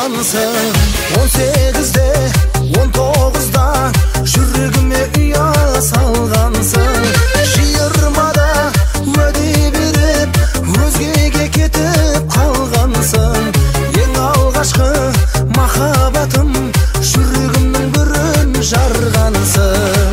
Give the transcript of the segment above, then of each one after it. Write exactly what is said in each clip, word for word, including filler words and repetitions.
алғансың. Он сегізде, он тоғызда жүрегіме ұя салғансың. Жиырмада уәде беріп өзгеге кетіп қалғансың. Ең алғашқы махаббатым жүрегімнің бүрін жарғансың.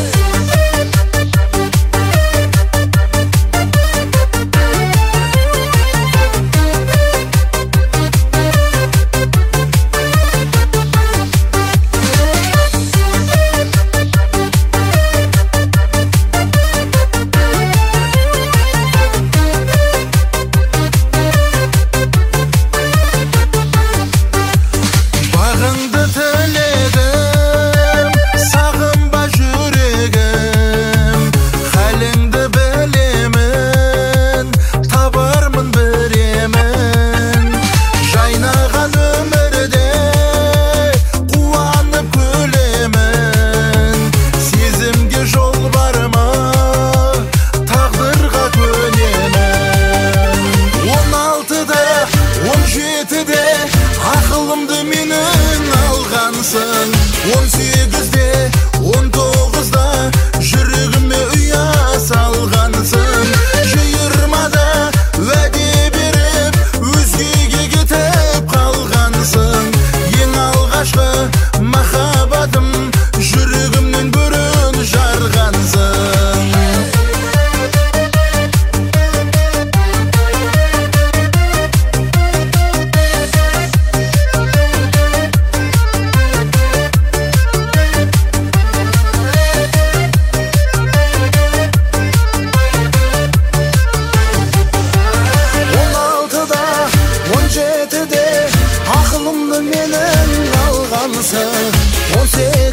Ақылымды менің алғансың. Он сегізде, он тоғызда жүрегіме ұя салғансың. Жиырмада уәде беріп өзгеге кетіп қалғансың. Ең алғашқы махаббатым жүрегімнің бүрін жарғансың. Ақылымды менің алғансың. Он сегіз